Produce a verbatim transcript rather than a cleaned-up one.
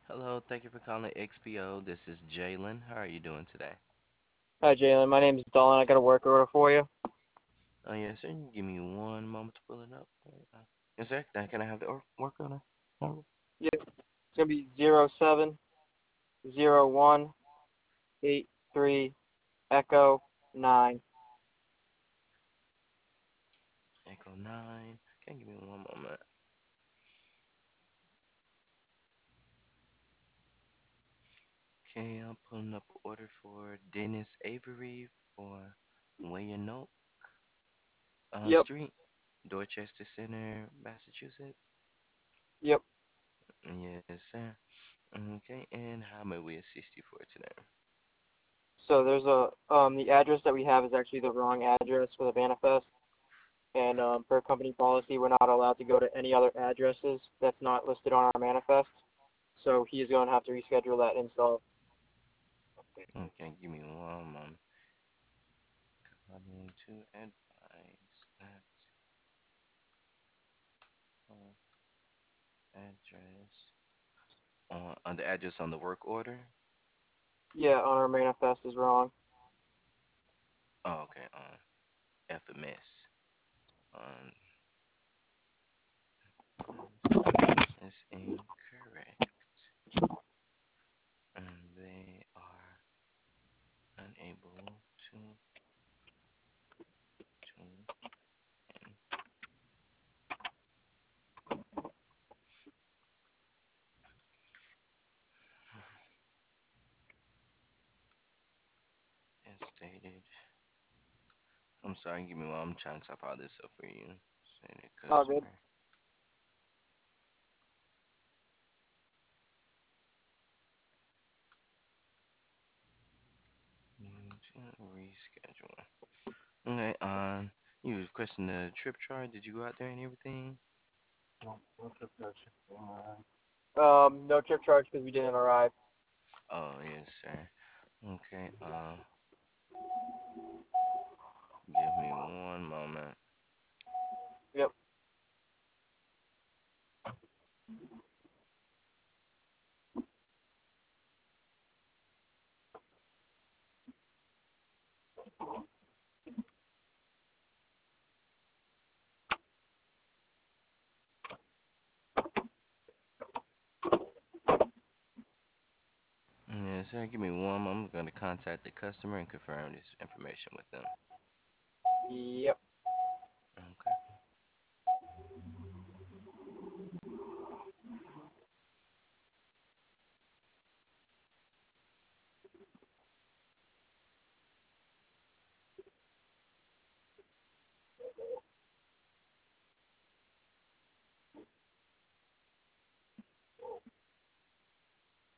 Hello, thank you for calling X P O. This is Jalen. How are you doing today? Hi, Jalen. My name's Dolan. I got a work order for you. Oh, yes, sir. Give me one moment to pull it up. Uh, Yes, sir. Then can I have the or- work order number? Yep. It's gonna be zero seven zero one eight three Echo nine. Echo nine. Okay, give me one moment. Okay, I'm pulling up an order for Dennis Avery for Wayanoke uh, Yep. Street, Dorchester Center, Massachusetts. Yep. Yes, sir. Okay, and how may we assist you for today? So there's a um the address that we have is actually the wrong address for the manifest, and um per company policy we're not allowed to go to any other addresses that's not listed on our manifest. So he is going to have to reschedule that install. Okay, give me one moment. Calling to advise that uh, address on, on the address on the work order. Yeah, on our manifest is wrong. Oh, okay. On F M S. On is incorrect, and they are unable to tune in. As stated. I'm sorry. Give me one. I'm trying to type all this up for you. Stated Oh, good. customer. Need to reschedule. Okay. On you was requesting the trip chart. Did you go out there and everything? Um, no trip charge because we didn't arrive. Oh, yes, sir. Okay, uh, give me one moment. Yep. Yes, sir. Give me one moment. I'm going to contact the customer and confirm this information with them. Yep.